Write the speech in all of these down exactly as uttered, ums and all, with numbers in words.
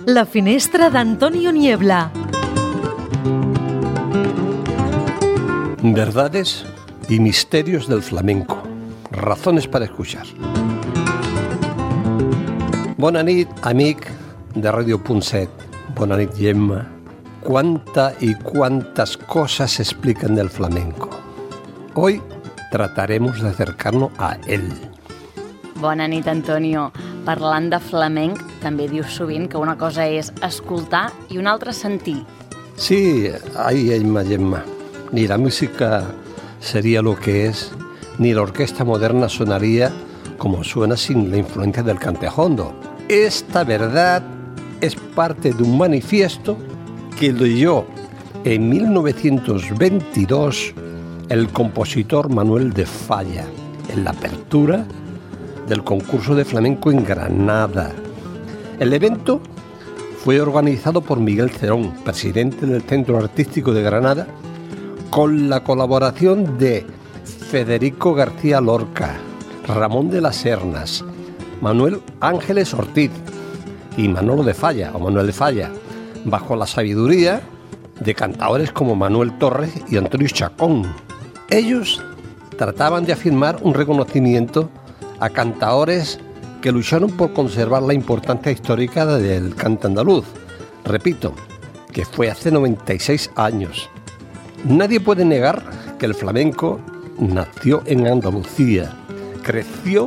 La finestra d'Antonio Niebla. Verdades y misterios del flamenco. Razones para escuchar. Bona nit, amic de Radio Punt set. Bona nit, Gemma. Cuánta y cuántas cosas se explican del flamenco. Hoy trataremos de acercarnos a él. Bona nit, Antonio. Parlant de flamenc, també dius sovint que una cosa és escoltar i una altra sentir. Sí, ahí, Gemma, Gemma. Ni la música sería lo que es, ni la orquesta moderna sonaría como suena sin la influencia del cantejondo. Esta verdad es parte de un manifiesto que leyó en mil novecientos veintidós el compositor Manuel de Falla en la apertura del concurso de flamenco en Granada. El evento fue organizado por Miguel Cerón, presidente del Centro Artístico de Granada, con la colaboración de Federico García Lorca, Ramón de las Sernas, Manuel Ángeles Ortiz y Manolo de Falla, o Manuel de Falla, bajo la sabiduría de cantaores como Manuel Torres y Antonio Chacón. Ellos trataban de afirmar un reconocimiento a cantaores que lucharon por conservar la importancia histórica del cante andaluz. Repito, que fue hace noventa y seis años. Nadie puede negar que el flamenco nació en Andalucía, creció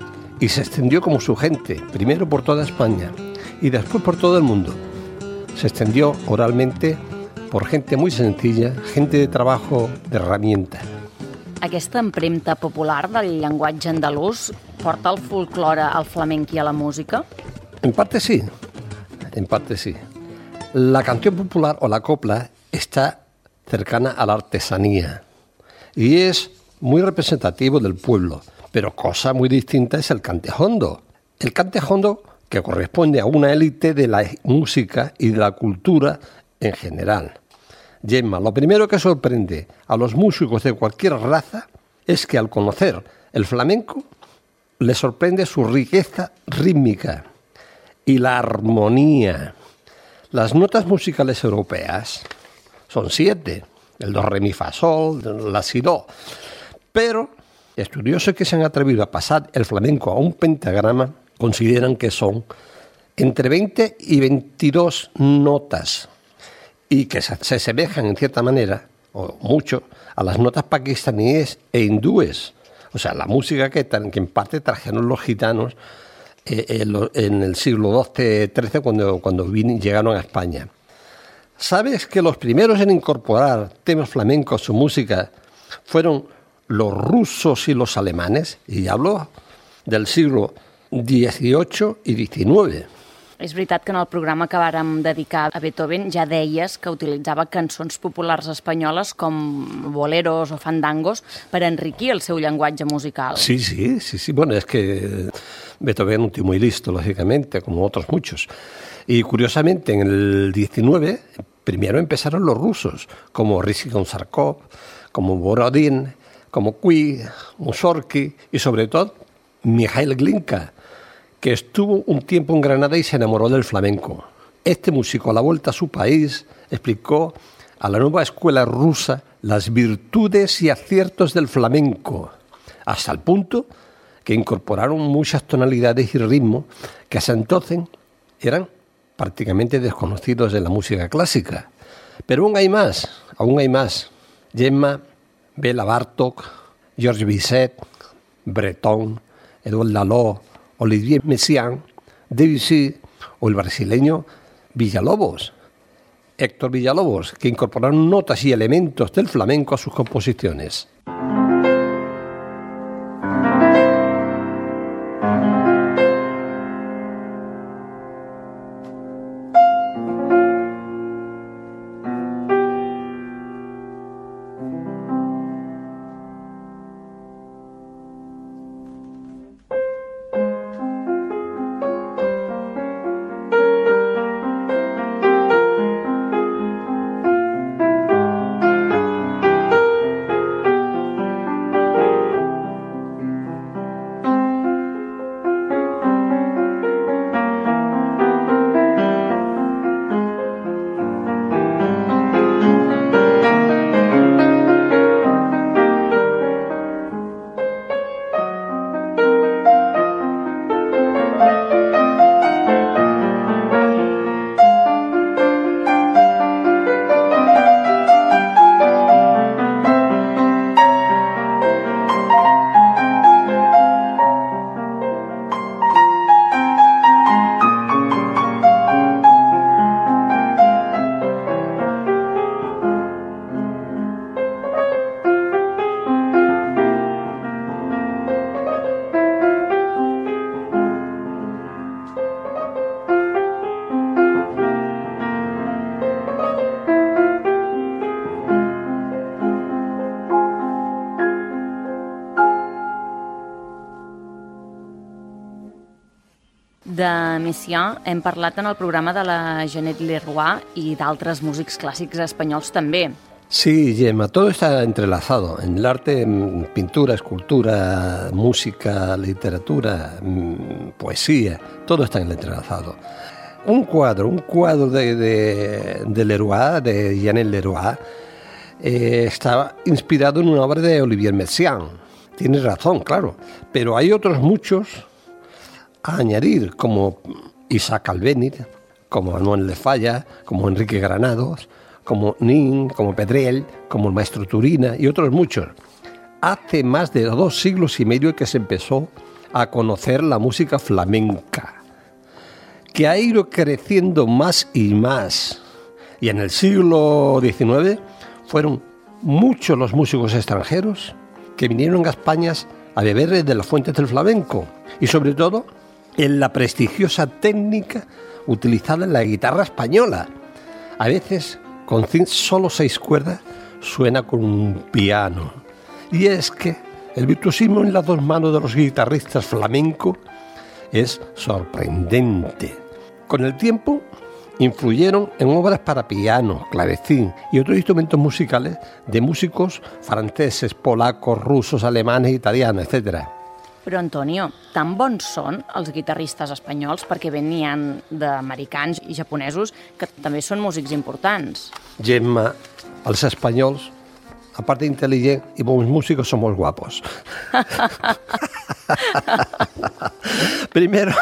y se extendió como su gente, primero por toda España y después por todo el mundo. Se extendió oralmente por gente muy sencilla, gente de trabajo, de herramienta. Aquesta empremta popular del llenguatge andalús porta el folklore al flamenc i a la música? En parte sí, en parte sí. La canción popular o la copla está cercana a la artesanía y es muy representativo del pueblo, pero cosa muy distinta es el cantejondo. El cantejondo que corresponde a una élite de la música y de la cultura en general. Gemma, lo primero que sorprende a los músicos de cualquier raza es que al conocer el flamenco les sorprende su riqueza rítmica y la armonía. Las notas musicales europeas son siete, el do, re, mi, fa, sol, la, si, do, pero estudiosos que se han atrevido a pasar el flamenco a un pentagrama consideran que son entre veinte y veintidós notas y que se, se asemejan en cierta manera, o mucho, a las notas pakistaníes e hindúes. O sea, la música que, que en parte trajeron los gitanos eh, en, lo, en el siglo doce trece cuando, cuando vin, llegaron a España. ¿Sabes que los primeros en incorporar temas flamencos a su música fueron los rusos y los alemanes? Y hablo del siglo dieciocho y diecinueve. És veritat que en el programa que vàrem dedicar a Beethoven ja deies que utilitzava cançons populars espanyoles com boleros o fandangos per enriquir el seu llenguatge musical. Sí, sí, sí, sí. Bueno, es que Beethoven un tío muy listo, lógicamente, como otros muchos. Y curiosamente, en el diecinueve, primero empezaron los rusos, como Rimski-Kórsakov, como Borodín, como Cui, Mussorgsky y sobre todo Mikhail Glinka, que estuvo un tiempo en Granada y se enamoró del flamenco. Este músico, a la vuelta a su país, explicó a la nueva escuela rusa las virtudes y aciertos del flamenco, hasta el punto que incorporaron muchas tonalidades y ritmos que hasta entonces eran prácticamente desconocidos de la música clásica. Pero aún hay más, aún hay más. Gemma, Bela Bartók, Georges Bizet, Breton, Edouard Lalo, Olivier Messiaen, Debussy o el brasileño Villalobos, Héctor Villalobos, que incorporaron notas y elementos del flamenco a sus composiciones. De Messiaen hem parlat en el programa de la Jeanette Leroy i d'altres músics clàssics espanyols també. Sí, Gemma, todo está entrelazado. En el arte, pintura, escultura, música, literatura, poesía, todo está entrelazado. Un cuadro, un cuadro de, de, de Leroy, de Jeanette Leroy, eh, está inspirado en una obra de Olivier Messiaen. Tienes razón, claro, pero hay otros muchos a añadir, como Isaac Albéniz, como Manuel de Falla, como Enrique Granados, como Nin, como Pedrell, como el maestro Turina y otros muchos. Hace más de dos siglos y medio que se empezó a conocer la música flamenca, que ha ido creciendo más y más. Y en el siglo diecinueve fueron muchos los músicos extranjeros que vinieron a España a beber de las fuentes del flamenco y sobre todo en la prestigiosa técnica utilizada en la guitarra española. A veces, con solo seis cuerdas, suena con un piano. Y es que el virtuosismo en las dos manos de los guitarristas flamenco es sorprendente. Con el tiempo, influyeron en obras para piano, clavecín y otros instrumentos musicales de músicos franceses, polacos, rusos, alemanes, italianos, etcétera. Però, Antonio, tan bons són els guitarristes espanyols perquè ben n'hi ha d'americans i japonesos que també són músics importants. Gemma, els espanyols, a part d'intel·ligents i bons músicos, som molt guapos. primero,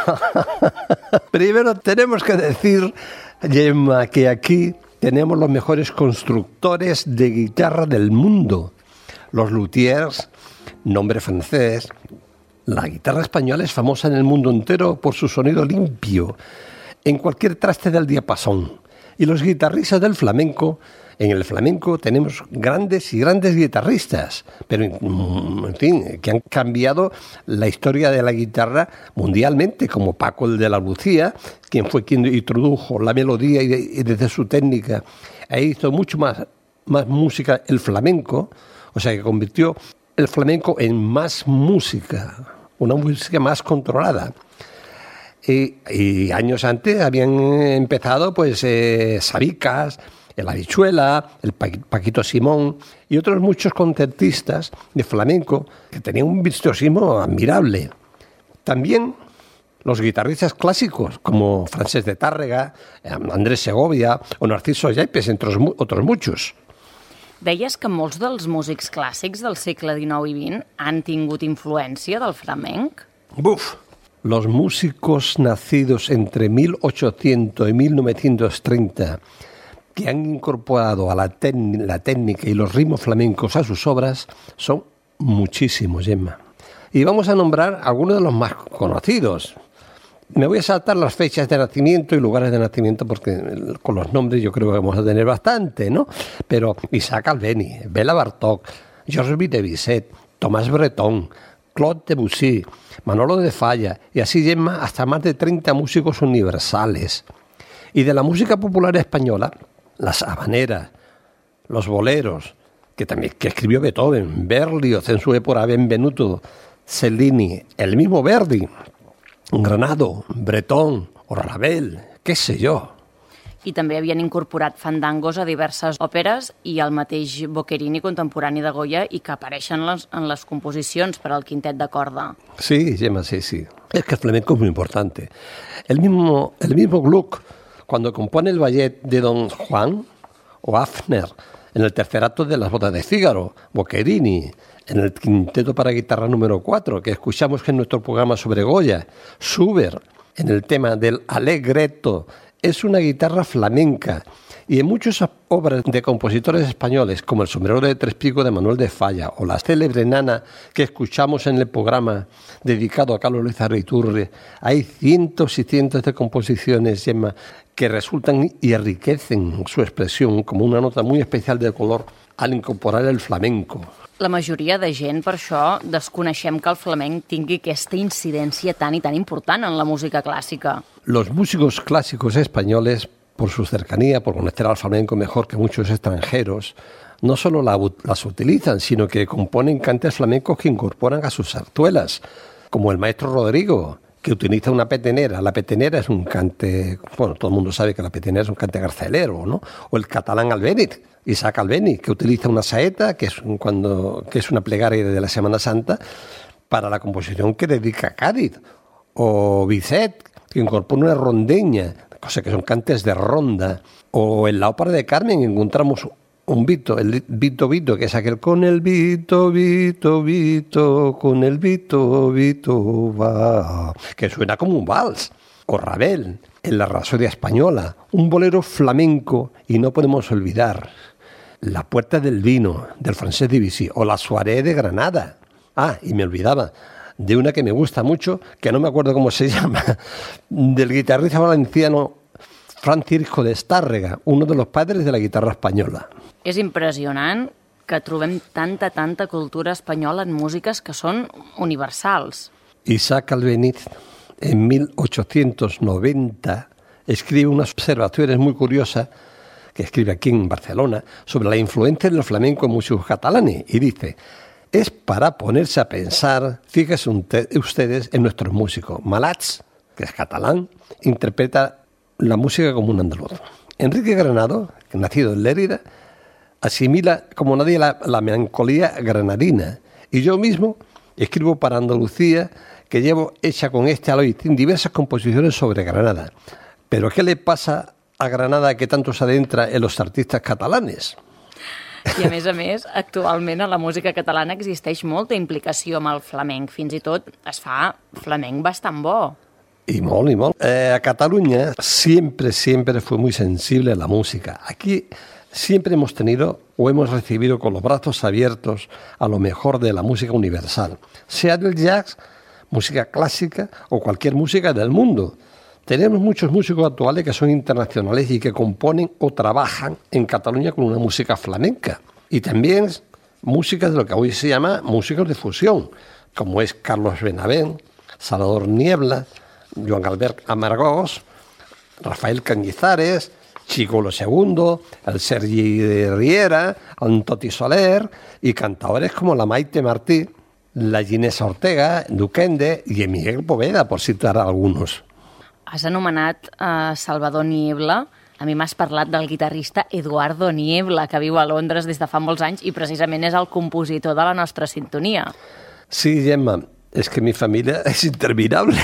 primero tenemos que decir, Gemma, que aquí tenemos los mejores constructores de guitarra del mundo. Los luthiers, nombre francés. La guitarra española es famosa en el mundo entero por su sonido limpio, en cualquier traste del diapasón. Y los guitarristas del flamenco, en el flamenco tenemos grandes y grandes guitarristas, pero en fin, que han cambiado la historia de la guitarra mundialmente, como Paco el de la Lucía, quien fue quien introdujo la melodía y, de, y desde su técnica e hizo mucho más, más música el flamenco, o sea que convirtió el flamenco en más música, una música más controlada. Y, y años antes habían empezado pues eh, Sabicas, el Habichuela, el Paquito Simón y otros muchos concertistas de flamenco que tenían un virtuosismo admirable. También los guitarristas clásicos como Francesc de Tàrrega, Andrés Segovia o Narciso Yepes, entre otros muchos. Deies que molts dels músics clàssics del segle dinou i vint han tingut influència del flamenc? Buf! Los músicos nacidos entre mil ochocientos y mil novecientos treinta que han incorporado a la, ten- la técnica y los ritmos flamencos a sus obras son muchísimos, Gemma. Y vamos a nombrar algunos de los más conocidos. Me voy a saltar las fechas de nacimiento y lugares de nacimiento porque con los nombres yo creo que vamos a tener bastante, ¿no? Pero Isaac Albéniz, Bela Bartók, Georges de Bizet, Tomás Bretón, Claude Debussy, Manolo de Falla y así, Gemma, hasta más de treinta músicos universales. Y de la música popular española, las habaneras, los boleros, que también que escribió Beethoven, Berlioz en su época, Benvenuto Cellini, el mismo Verdi, Granado, Bretón o Ravel, què sé jo. I també havien incorporat fandangos a diverses òperes i el mateix Boccherini, contemporani de Goya, i que apareixen les, en les composicions per al quintet de corda. Sí, Gemma, sí, sí. Es que el flamenco es muy importante. El mismo, el mismo Gluck, cuando compone el ballet de Don Juan, o Hafner, en el tercer acto de Las bodas de Fígaro, Boccherini, en el quinteto para guitarra número cuatro, que escuchamos en nuestro programa sobre Goya, Schubert, en el tema del Allegretto, es una guitarra flamenca. Y en muchas obras de compositores españoles, como El sombrero de tres picos de Manuel de Falla, o la célebre Nana que escuchamos en el programa dedicado a Carlos Luis Iturri, hay cientos y cientos de composiciones, Gemma, que resultan y enriquecen su expresión como una nota muy especial de color al incorporar el flamenco. La majoria de gent, per això, desconeixem que el flamenc tingui aquesta incidència tan i tan important en la música clàssica. Los músicos clásicos españoles, por su cercanía, por conocer al flamenco mejor que muchos extranjeros, no solo la, las utilizan, sino que componen cantes flamencos que incorporan a sus zarzuelas, como el maestro Rodrigo, que utiliza una petenera. La petenera es un cante, bueno, todo el mundo sabe que la petenera es un cante garcelero, ¿no? O el catalán albéniz, Isaac Albéniz, que utiliza una saeta, que es, un, cuando, que es una plegaria de la Semana Santa, para la composición que dedica a Cádiz. O Bizet, que incorpora una rondeña, cosa que son cantes de ronda. O en la ópera de Carmen encontramos un vito, el vito vito, que es aquel con el vito, vito, vito, con el vito, vito, va, que suena como un vals. O Ravel, en la Rapsodia Española, un bolero flamenco, y no podemos olvidar La Puerta del Vino, del francés Debussy, o La Soirée de Granada. Ah, y me olvidaba de una que me gusta mucho, que no me acuerdo cómo se llama, del guitarrista valenciano Francisco de Estárrega, uno de los padres de la guitarra española. És impressionant que trobem tanta, tanta cultura espanyola en músiques que són universals. Isaac Albéniz, en mil ochocientos noventa, escribe unas observaciones muy curiosas, que escribe aquí en Barcelona, sobre la influencia del flamenco en músicos catalanes, y dice: es para ponerse a pensar, fíjense ustedes en nuestros músicos. Malats, que es catalán, interpreta la música como un andaluz. Enrique Granado, nacido en Lérida, asimila como nadie la, la melancolía granadina. Y yo mismo escribo para Andalucía, que llevo hecha con este aloitín diversas composiciones sobre Granada. Pero ¿qué le pasa a Granada que tanto se adentra en los artistas catalanes? I a més a més, actualment a la música catalana existeix molta implicació amb el flamenc. Fins i tot es fa flamenc bastant bo. Y molt, y molt. Eh, a Cataluña siempre, siempre fue muy sensible a la música. Aquí siempre hemos tenido o hemos recibido con los brazos abiertos a lo mejor de la música universal, sea del jazz, música clásica o cualquier música del mundo. Tenemos muchos músicos actuales que son internacionales y que componen o trabajan en Cataluña con una música flamenca. Y también música de lo que hoy se llama músicos de fusión, como es Carlos Benavent, Salvador Niebla, Joan Albert Amargós, Rafael Cañizares, Chicolo segundo, el Sergi de Riera, el Toti Soler y cantadores como la Maite Martí, la Ginesa Ortega, Duquende y Miguel Poveda, por citar algunos. Has anomenat uh, Salvador Niebla. A mi m'has parlat del guitarrista Eduardo Niebla, que viu a Londres des de fa molts anys i precisament és el compositor de la nostra sintonia. Sí, Gemma, es que mi familia es interminable.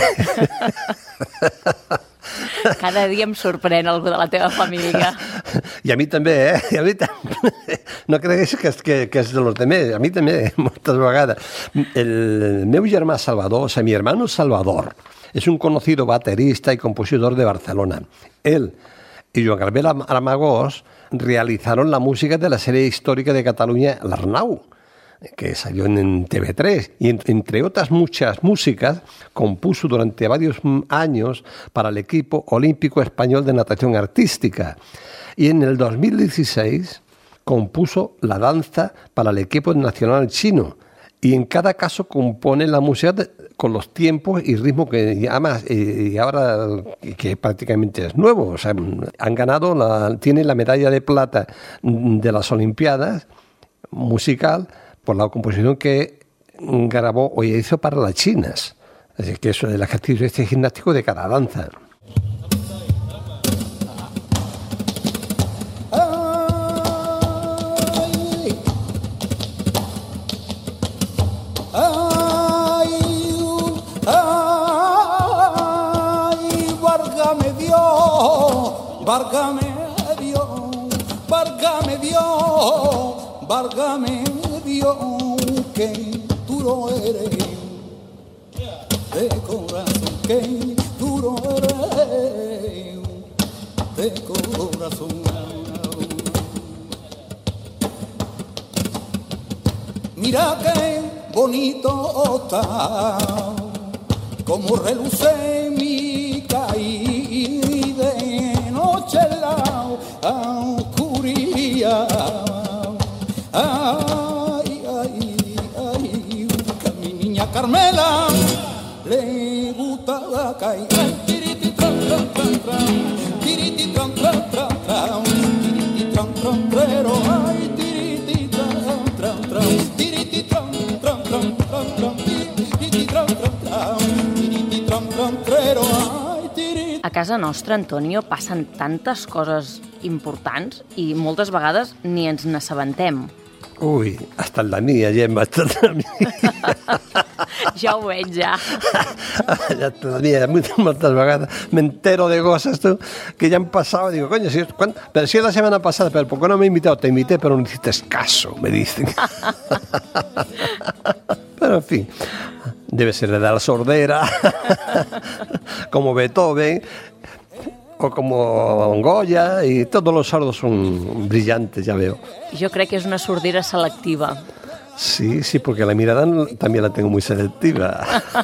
Cada dia em sorprèn algú de la teva família. I a mi també, eh? I a mi també. No creguis que és, que, que és de los demés, a mi també, moltes vegades. El meu germà Salvador, o sea, mi hermano Salvador, es un conocido baterista y compositor de Barcelona. Él y Joan Albert Amargós realizaron la música de la serie histórica de Cataluña, l'Arnau, que salió en T V tres, y entre otras muchas músicas compuso durante varios años para el equipo olímpico español de natación artística. Y en el dos mil dieciséis compuso la danza para el equipo nacional chino, y en cada caso compone la música de, con los tiempos y ritmo que además y ahora que prácticamente es nuevo. O sea, han ganado, la, tienen la medalla de plata de las Olimpiadas musical por la composición que grabó o hizo para las chinas. Es decir, que eso es el ejercicio este gimnástico de cada danza. Válgame Dios, válgame Dios, válgame Dios, que duro eres, de corazón, que duro eres, de corazón. Mira qué bonito está, como reluce mi caída de noche la oscuridad. Ay, ay, ay, que a mi niña Carmela le gusta la calle. Tiriti tran tran tran tran, tiriti tran tran tran tran, tiriti tran tran trero, ay, tiriti tran tran tran, tiriti tran tran tran tran tran, tiriti tran tran tran, tiriti tran tran A casa nostra, Antonio, passen tantes coses importants i moltes vegades ni ens n'assabentem. Uy, hasta en la mía, Gemma, hasta en la mía. Ja ho veig, ja. Hasta en la mía, moltes vegades me entero de cosas, tú, que ya han pasado. Digo, coño, si, ¿cuándo? Pero si es la semana pasada, pero ¿por qué no me he invitado? Te invité, pero no hiciste caso, me dicen. Pero en fin, debe ser de la sordera, como Beethoven, o como Goya, y todos los sordos son brillantes, ya veo. Jo crec que és una sordera selectiva. Sí, sí, porque la mirada también la tengo muy selectiva.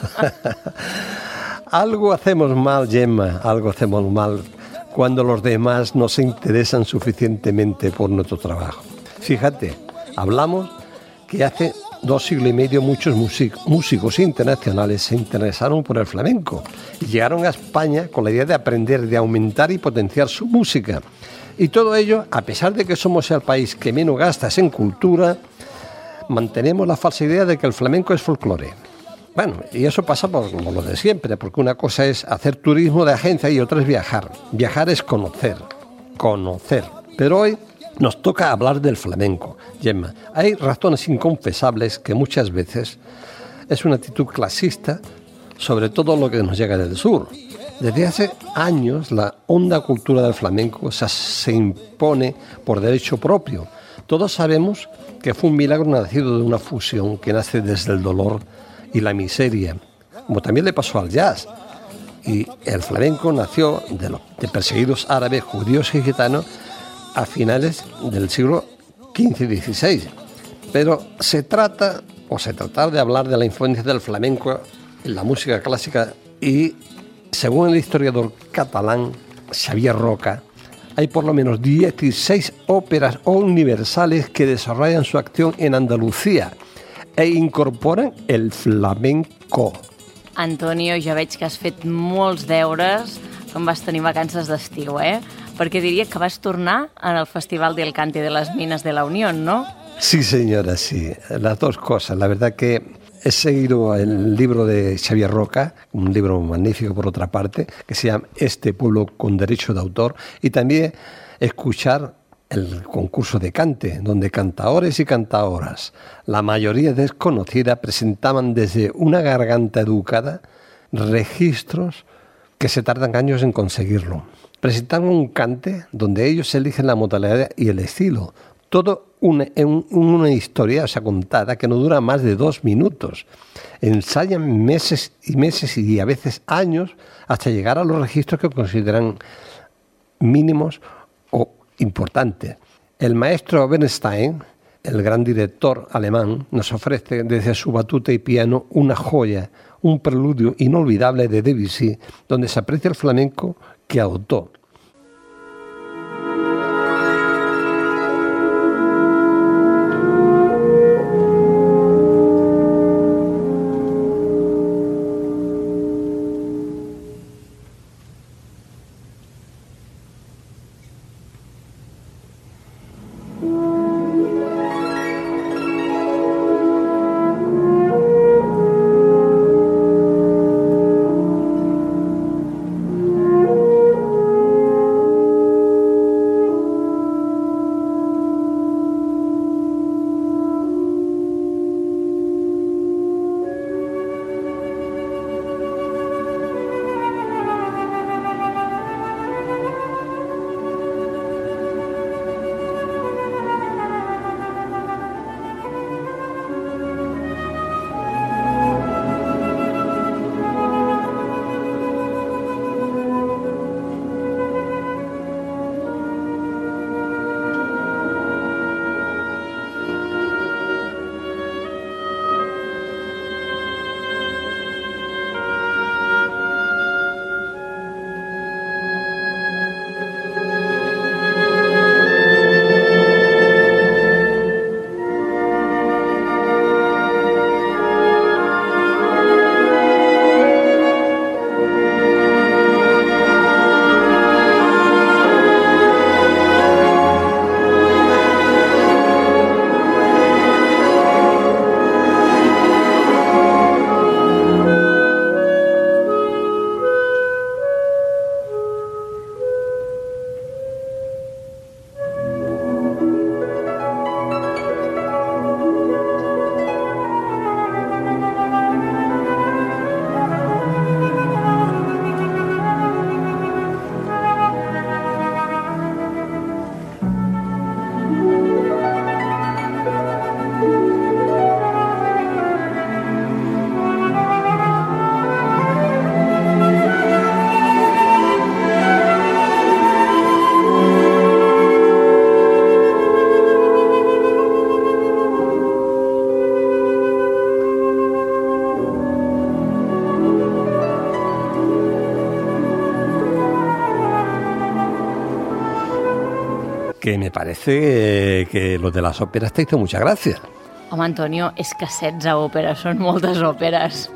Algo hacemos mal, Gemma, algo hacemos mal cuando los demás no se interesan suficientemente por nuestro trabajo. Fíjate, hablamos que hace dos siglos y medio muchos músicos internacionales se interesaron por el flamenco y llegaron a España con la idea de aprender, de aumentar y potenciar su música. Y todo ello, a pesar de que somos el país que menos gastas en cultura, mantenemos la falsa idea de que el flamenco es folclore. Bueno, y eso pasa por como lo de siempre, porque una cosa es hacer turismo de agencia y otra es viajar. Viajar es conocer, conocer. Pero hoy nos toca hablar del flamenco. Gemma, hay razones inconfesables que muchas veces es una actitud clasista sobre todo lo que nos llega del sur. Desde hace años la honda cultura del flamenco se, se impone por derecho propio. Todos sabemos que fue un milagro nacido de una fusión que nace desde el dolor y la miseria, como también le pasó al jazz. Y el flamenco nació de, los, de perseguidos árabes, judíos y gitanos a finales del siglo quince y dieciséis. Pero se trata, o se trata de hablar de la influencia del flamenco en la música clásica y, según el historiador catalán Xavier Roca, hay por lo menos dieciséis óperas universales que desarrollan su acción en Andalucía e incorporan el flamenco. Antonio, ja veig que has fet molts deures quan vas tenir vacances d'estiu, eh? Perquè diria que vas tornar en el Festival del Cante de las Minas de la Unión, ¿no? Sí, señora, sí. Las dos cosas. La verdad que he seguido el libro de Xavier Roca, un libro magnífico por otra parte, que se llama Este pueblo con derecho de autor, y también escuchar el concurso de cante, donde cantaores y cantaoras, la mayoría desconocida, presentaban desde una garganta educada registros que se tardan años en conseguirlo. Presentaban un cante donde ellos eligen la modalidad y el estilo. Todo una, un, una historia, o sea, contada, que no dura más de dos minutos. Ensayan meses y meses y a veces años hasta llegar a los registros que consideran mínimos o importantes. El maestro Bernstein, el gran director alemán, nos ofrece desde su batuta y piano una joya, un preludio inolvidable de Debussy, donde se aprecia el flamenco que adoptó. que me parece eh, que lo de las óperas te hizo mucha gracia. Home, Antonio, és que setze òperes, són moltes òperes.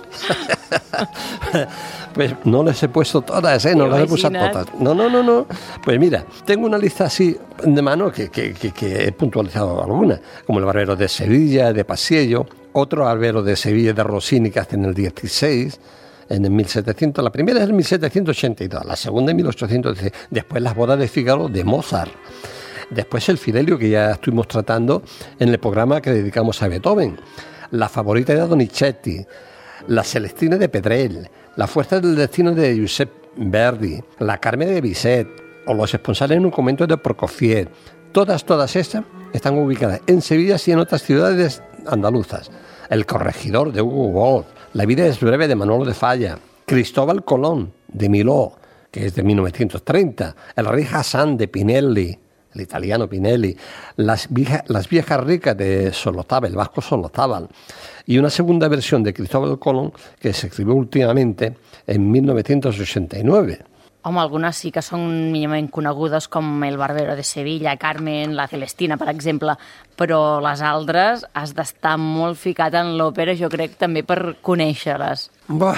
Pues no les he puesto todas, ¿eh? No las he puesto todas. No, no, no, no. Pues mira, tengo una lista así de mano que, que, que, que he puntualizado alguna, como el Barbero de Sevilla, de Paisiello, otro Barbero de Sevilla de Rossini que hace en el dieciséis, en el mil setecientos, la primera es en mil setecientos ochenta y dos, la segunda en mil ochocientos dieciséis, después Las bodas de Fígaro de Mozart, después el Fidelio que ya estuvimos tratando en el programa que dedicamos a Beethoven, La favorita de Donizetti, La Celestina de Pedrell, La fuerza del destino de Giuseppe Verdi, La Carmen de Bizet o Los esponsales en un convento de Prokofiev. Todas, todas estas están ubicadas en Sevilla y en otras ciudades andaluzas. El Corregidor de Hugo Wolf, La vida es breve de Manolo de Falla, Cristóbal Colón de Miló, que es de mil novecientos treinta, El Rey Hassan de Pinelli, el italiano Pinelli, Las, vieja, las viejas ricas de Solozábal, el vasco Solozábal, y una segunda versión de Cristóbal Colón que se escribió últimamente en mil novecientos ochenta y nueve. Home, algunes sí que són mínimament conegudes, com El Barbero de Sevilla, Carmen, La Celestina, per exemple, però les altres has d'estar molt ficat en l'òpera, jo crec, també per conèixer-les. Bah,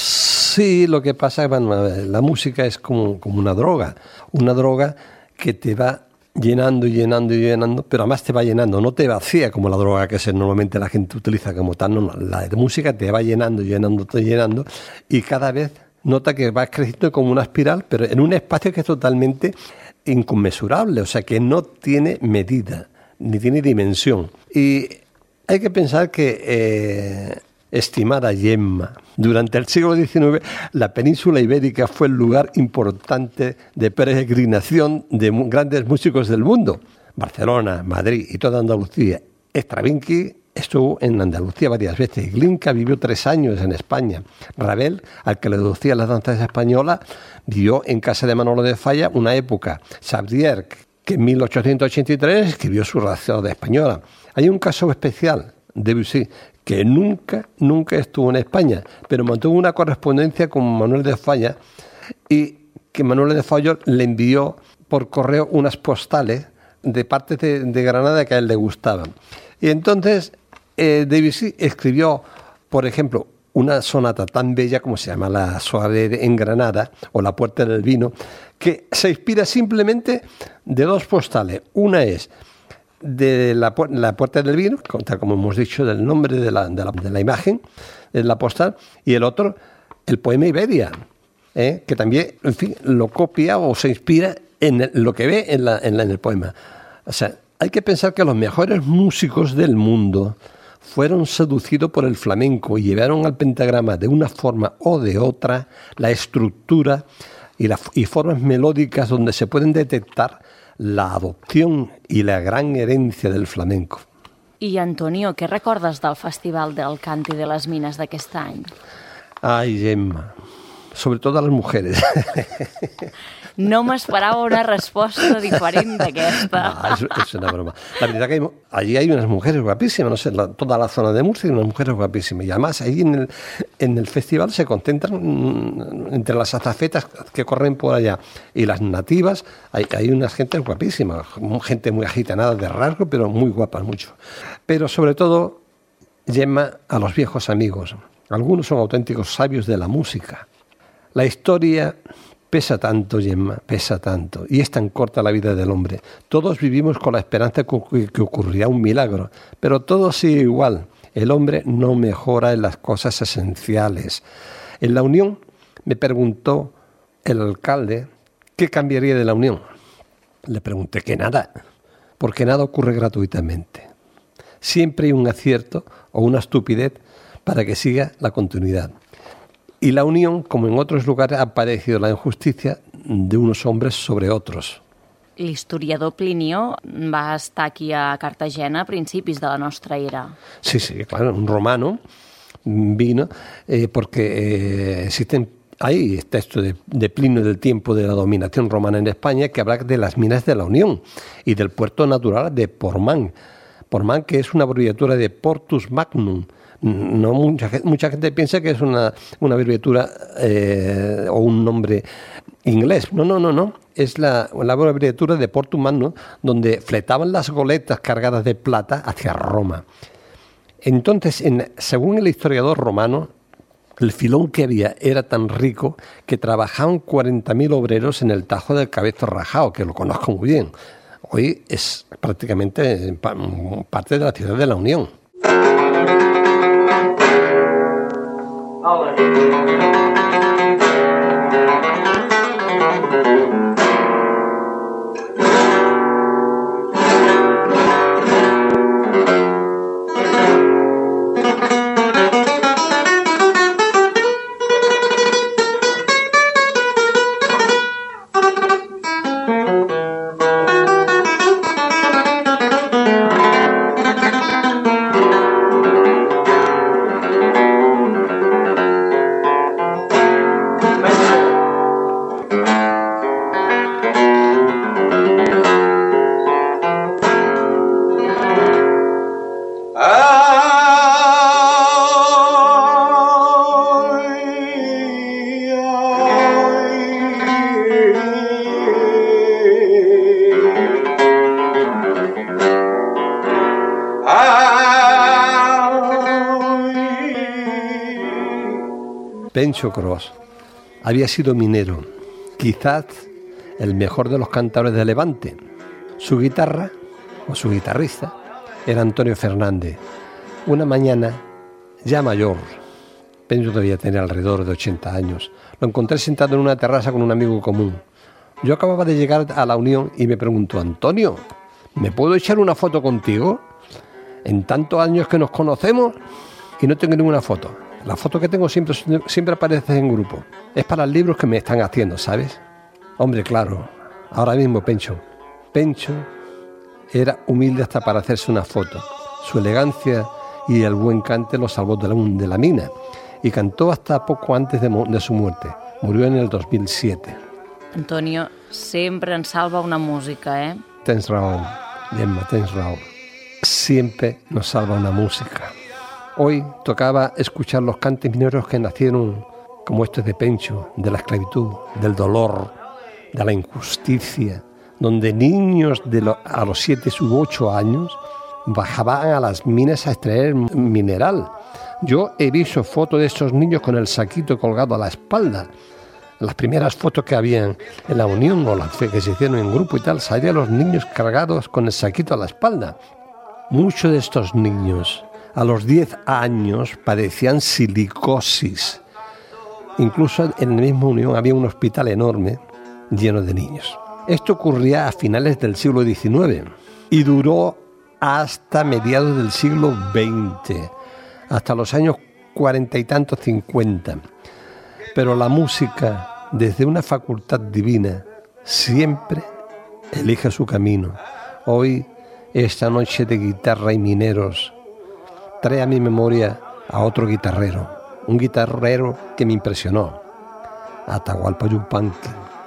sí, lo que pasa es que bueno, la música es como, como una droga, una droga que te va llenando y llenando y llenando, pero además te va llenando, no te vacía como la droga que se, normalmente la gente utiliza como tal, no, no, la de música te va llenando, llenando, te llenando, y cada vez nota que va creciendo como una espiral, pero en un espacio que es totalmente inconmensurable, o sea que no tiene medida, ni tiene dimensión. Y hay que pensar que, eh, estimada Gemma, durante el siglo diecinueve la península ibérica fue el lugar importante de peregrinación de grandes músicos del mundo. Barcelona, Madrid y toda Andalucía. Stravinsky estuvo en Andalucía varias veces. Glinka vivió tres años en España. Ravel, al que le deducía las danzas españolas, vivió en casa de Manolo de Falla una época. Xavier, que en mil ochocientos ochenta y tres escribió su Rhapsody española. Hay un caso especial, Debussy, que nunca, nunca estuvo en España, pero mantuvo una correspondencia con Manuel de Falla y que Manuel de Falla le envió por correo unas postales de partes de, de Granada que a él le gustaban. Y entonces eh, Debussy escribió, por ejemplo, una sonata tan bella como se llama La Soirée en Granada o La Puerta del Vino, que se inspira simplemente de dos postales. Una es de la, la Puerta del Vino, tal como hemos dicho, del nombre de la, de la, de la imagen, de la postal, y el otro, el poema Iberia, ¿eh? que también, en fin, lo copia o se inspira en el, lo que ve en, la, en, la, en el poema. O sea, hay que pensar que los mejores músicos del mundo fueron seducidos por el flamenco y llevaron al pentagrama de una forma o de otra la estructura y, la, y formas melódicas donde se pueden detectar la adopción y la gran herencia del flamenco. I, Antonio, què recordes del Festival del Cant i de les Mines d'aquest any? Ay, Gemma, sobre todo a las mujeres. No m'esperava una resposta diferent d'aquesta. No, es, es una broma. La verdad que hay, allí hay unas mujeres guapísimas, no sé, la, toda la zona de Murcia hay unas mujeres guapísimas. Y además ahí en el, en el festival se concentran mmm, entre las azafetas que corren por allá y las nativas, hay, hay unas gentes guapísimas, gente muy agitanada de rasgo, pero muy guapas mucho. Pero sobre todo, Gemma, a los viejos amigos. Algunos son auténticos sabios de la música. La historia pesa tanto, Gemma, pesa tanto, y es tan corta la vida del hombre. Todos vivimos con la esperanza que, que ocurrirá un milagro, pero todo sigue igual. El hombre no mejora en las cosas esenciales. En la Unión me preguntó el alcalde qué cambiaría de la Unión. Le pregunté que nada, porque nada ocurre gratuitamente. Siempre hay un acierto o una estupidez para que siga la continuidad. Y la unión, como en otros lugares, ha aparecido la injusticia de unos hombres sobre otros. L'historiador Plinio va estar aquí a Cartagena a principis de la nostra era. Sí, sí, claro, un romano vino eh, porque eh, existen, hay textos de, de Plinio del tiempo de la dominación romana en España que habla de las minas de la Unión y del puerto natural de Portmán. Portmán, que es una abreviatura de Portus Magnum, No, mucha, mucha gente piensa que es una, una abreviatura eh, o un nombre inglés. No, no, no, no. Es la, la abreviatura de Portum Magnum, donde fletaban las goletas cargadas de plata hacia Roma. Entonces, en, según el historiador romano, el filón que había era tan rico que trabajaban cuarenta mil obreros en el Tajo del Cabezo Rajao, que lo conozco muy bien. Hoy es prácticamente parte de la ciudad de la Unión. Pencho Cross había sido minero, quizás el mejor de los cantadores de Levante. Su guitarra, o su guitarrista, era Antonio Fernández. Una mañana, ya mayor, Pencho debía tener alrededor de ochenta años, lo encontré sentado en una terraza con un amigo común. Yo acababa de llegar a la Unión y me preguntó: Antonio, ¿me puedo echar una foto contigo? En tantos años que nos conocemos y no tengo ninguna foto. La foto que tengo siempre, siempre aparece en grupo. Es para los libros que me están haciendo, ¿sabes? Hombre, claro, ahora mismo Pencho. Pencho era humilde hasta para hacerse una foto. Su elegancia y el buen cante lo salvó de la, de la mina. Y cantó hasta poco antes de, de su muerte. Murió en el dos mil siete. Antonio, sempre ens salva una música, eh? Tens raó, Gemma, tens raó. Siempre nos salva una música. Hoy tocaba escuchar los cantes mineros que nacieron como estos de Pencho, de la esclavitud, del dolor, de la injusticia, donde niños de lo, a los siete u ocho años bajaban a las minas a extraer mineral. Yo he visto fotos de esos niños con el saquito colgado a la espalda. Las primeras fotos que habían en la Unión o las que se hicieron en grupo y tal, salían los niños cargados con el saquito a la espalda. Muchos de estos niños a los diez años padecían silicosis. Incluso en la misma Unión había un hospital enorme lleno de niños. Esto ocurría a finales del siglo diecinueve y duró hasta mediados del siglo veinte, hasta los años cuarenta y tantos, cincuenta. Pero la música, desde una facultad divina, siempre elige su camino. Hoy, esta noche de guitarra y mineros, trae a mi memoria a otro guitarrero, un guitarrero que me impresionó, Atahualpa Yupanqui.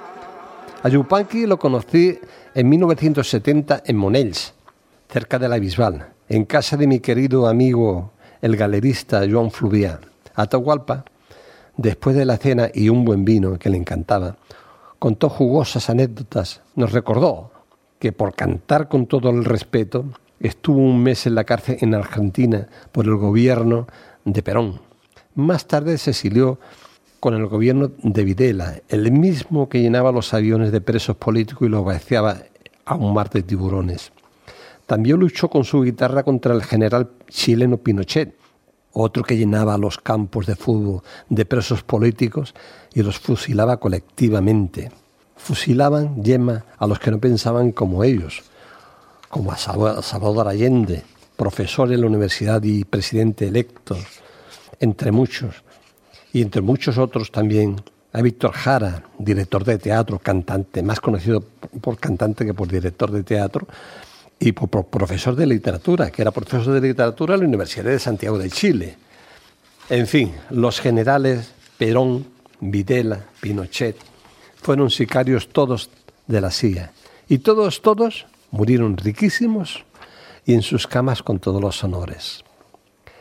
A Yupanqui lo conocí en mil novecientos setenta en Monells, cerca de la Bisbal, en casa de mi querido amigo, el galerista Joan Fluvià. Atahualpa, después de la cena y un buen vino que le encantaba, contó jugosas anécdotas. Nos recordó que por cantar con todo el respeto, estuvo un mes en la cárcel en Argentina por el gobierno de Perón. Más tarde se exilió con el gobierno de Videla, el mismo que llenaba los aviones de presos políticos y los vaciaba a un mar de tiburones. También luchó con su guitarra contra el general chileno Pinochet, otro que llenaba los campos de fútbol de presos políticos y los fusilaba colectivamente. Fusilaban, Gemma, a los que no pensaban como ellos, como a Salvador Allende, profesor en la universidad y presidente electo, entre muchos, y entre muchos otros también, a Víctor Jara, director de teatro, cantante, más conocido por cantante que por director de teatro, y por, por profesor de literatura, que era profesor de literatura en la Universidad de Santiago de Chile. En fin, los generales Perón, Videla, Pinochet, fueron sicarios todos de la C I A, y todos, todos, murieron riquísimos y en sus camas con todos los honores.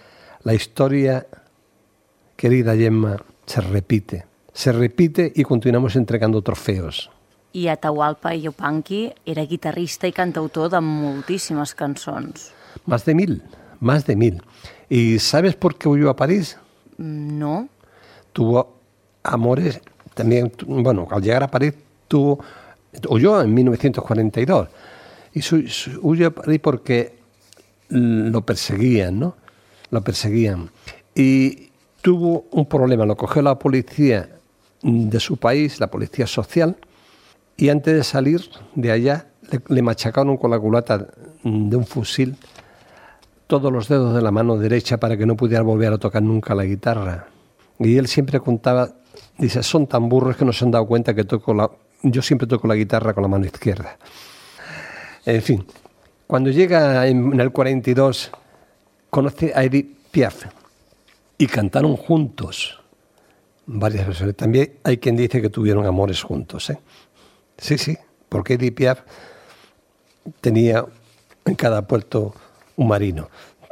La historia, querida Gemma, se repite. Se repite y continuamos entregando trofeos. I Atahualpa Yupanqui era guitarrista i cantautor de moltíssimes cançons. Más de mil, más de mil. ¿Y sabes por qué huyó a París? No. Tuvo amores, también, bueno, al llegar a París tuvo, huyó en mil novecientos cuarenta y dos. Y su, su, huyó a París porque lo perseguían, ¿no? Lo perseguían. Y tuvo un problema, lo cogió la policía de su país, la policía social, y antes de salir de allá le, le machacaron con la culata de un fusil todos los dedos de la mano derecha para que no pudiera volver a tocar nunca la guitarra. Y él siempre contaba, dice, son tan burros que no se han dado cuenta que toco la, yo siempre toco la guitarra con la mano izquierda. En fin, cuando llega en, en el cuarenta y dos, conoce a Edith Piaf y cantaron juntos varias versiones. También hay quien dice que tuvieron amores juntos, ¿eh? Sí, sí, porque Edith Piaf tenía en cada puerto un marino.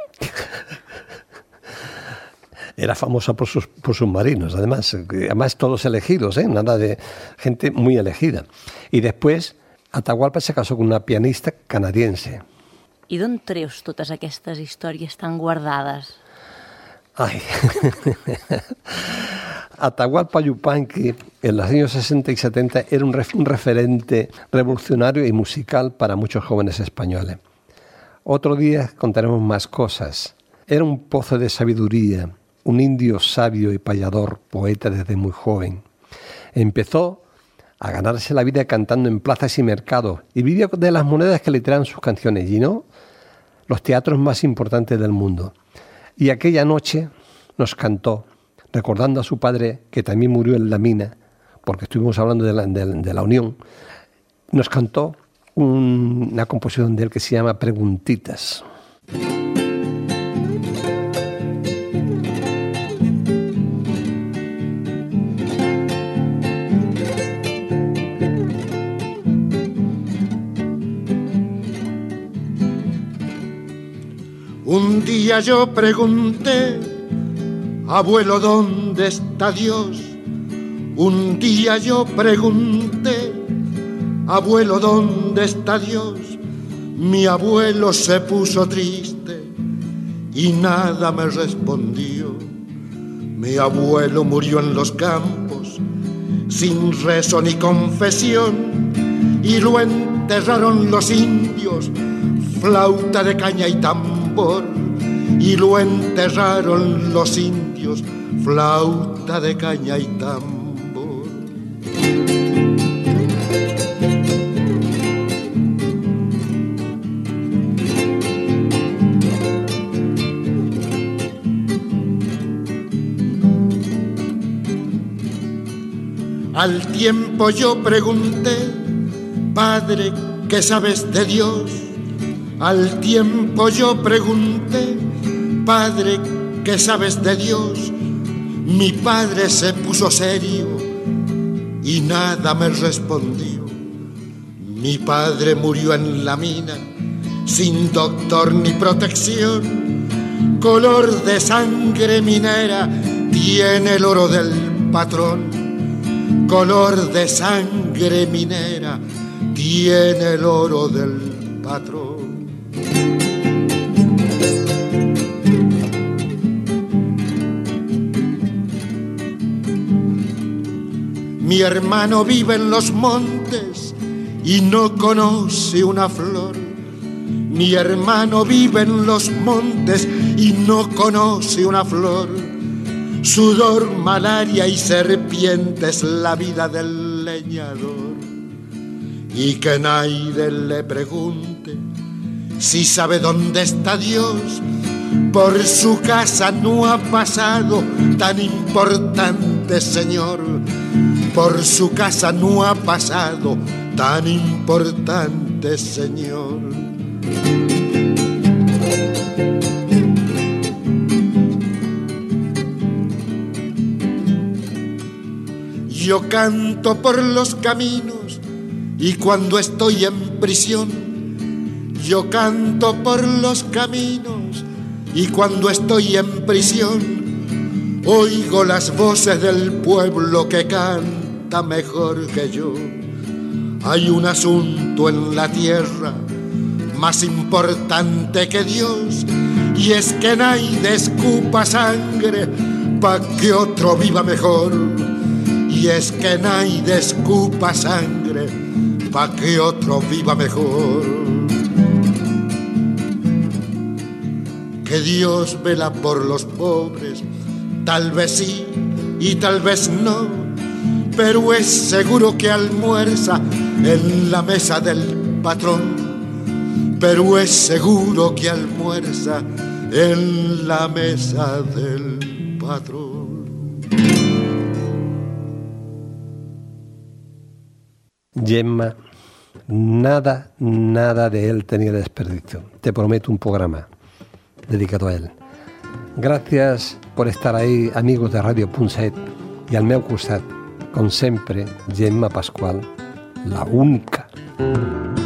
Era famosa por sus, por sus marinos, además, además todos elegidos, ¿eh? Nada de gente muy elegida. Y después Atahualpa se casó con una pianista canadiense. I d'on treus totes aquestes històries tan guardades? Ay. Atahualpa Yupanqui en los años sesenta y setenta era un, ref, un referente revolucionario y musical para muchos jóvenes españoles. Otro día contaremos más cosas. Era un pozo de sabiduría, un indio sabio y payador, poeta desde muy joven. Empezó a ganarse la vida cantando en plazas y mercados y vivía de las monedas que le traían sus canciones, llenó los teatros más importantes del mundo. Y aquella noche nos cantó, recordando a su padre, que también murió en la mina, porque estuvimos hablando de la, de, de la Unión, nos cantó un, una composición de él que se llama Preguntitas. Un día yo pregunté, abuelo, ¿dónde está Dios? Un día yo pregunté, abuelo, ¿dónde está Dios? Mi abuelo se puso triste y nada me respondió. Mi abuelo murió en los campos, sin rezo ni confesión, y lo enterraron los indios, flauta de caña y tambor. Y lo enterraron los indios, flauta de caña y tambor. Al tiempo yo pregunté, Padre, ¿qué sabes de Dios? Al tiempo yo pregunté, Padre, ¿qué sabes de Dios? Mi padre se puso serio y nada me respondió. Mi padre murió en la mina, sin doctor ni protección. Color de sangre minera tiene el oro del patrón. Color de sangre minera tiene el oro del patrón. Mi hermano vive en los montes y no conoce una flor. Mi hermano vive en los montes y no conoce una flor. Sudor, malaria y serpiente es la vida del leñador. Y que nadie le pregunte si sabe dónde está Dios. Por su casa no ha pasado tan importante señor. Por su casa no ha pasado tan importante señor. Yo canto por los caminos y cuando estoy en prisión, yo canto por los caminos Y cuando estoy en prisión, oigo las voces del pueblo que canta mejor que yo. Hay un asunto en la tierra más importante que Dios, y es que nadie escupa sangre pa' que otro viva mejor. Y es que nadie escupa sangre pa' que otro viva mejor. Que Dios vela por los pobres, tal vez sí y tal vez no, pero es seguro que almuerza en la mesa del patrón. Pero es seguro que almuerza en la mesa del patrón. Gemma, nada, nada de él tenía desperdicio. Te prometo un programa dedicado a él. Gracias por estar ahí, amigos de Radio Punset, i al meu costat, com sempre, Gemma Pasqual, la única.